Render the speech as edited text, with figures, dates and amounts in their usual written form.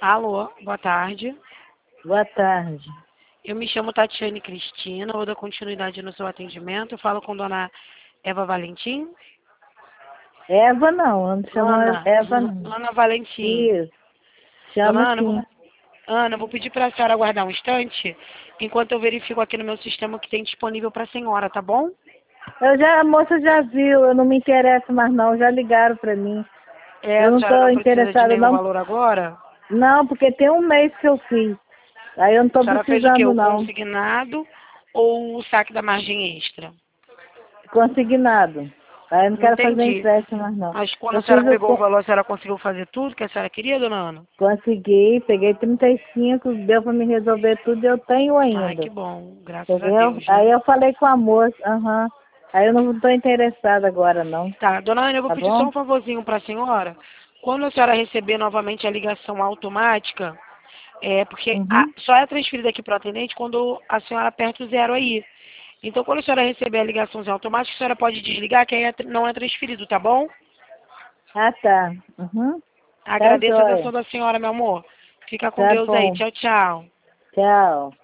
Alô, boa tarde. Boa tarde. Eu me chamo Tatiane Cristina, vou dar continuidade no seu atendimento. Eu falo com dona Eva Valentim. Eva não, eu não chamo Ana, Eva não. Ana Valentim. Isso, Dona chama Ana, sim. Ana, eu vou pedir para a senhora aguardar um instante, enquanto eu verifico aqui no meu sistema o que tem disponível para a senhora, tá bom? A moça já viu, eu não me interesso mais não, já ligaram para mim. É, Eu a não senhora estou não precisa de interessada nenhum não, valor agora? não, porque tem um mês que eu fiz. Aí eu não A estou senhora fez o quê? precisando O não. consignado ou o saque da margem extra? Consignado. Aí eu não Não quero fazer entendi. empréstimo mais não. Mas quando a Eu senhora fiz pegou o valor, a senhora conseguiu fazer tudo que a senhora queria, dona Ana? consegui, peguei 35, deu para me resolver tudo e eu tenho Ai, ainda. que bom. Graças a Entendeu? Deus, Aí né? eu falei com a moça, Aí eu não estou interessada agora não, Tá, dona Ana, eu vou tá pedir só bom? um favorzinho para a senhora. Quando a senhora receber novamente a ligação automática, porque Uhum. só é transferida aqui para o atendente quando a senhora aperta o zero aí. Então, quando a senhora receber a ligaçãozinha automática, a senhora pode desligar, que aí não é transferido, tá bom? Ah, tá. Uhum. Tá Agradeço a joia. atenção da senhora, meu amor. Fica com Tá Deus aí. bom. Tchau, tchau. Tchau.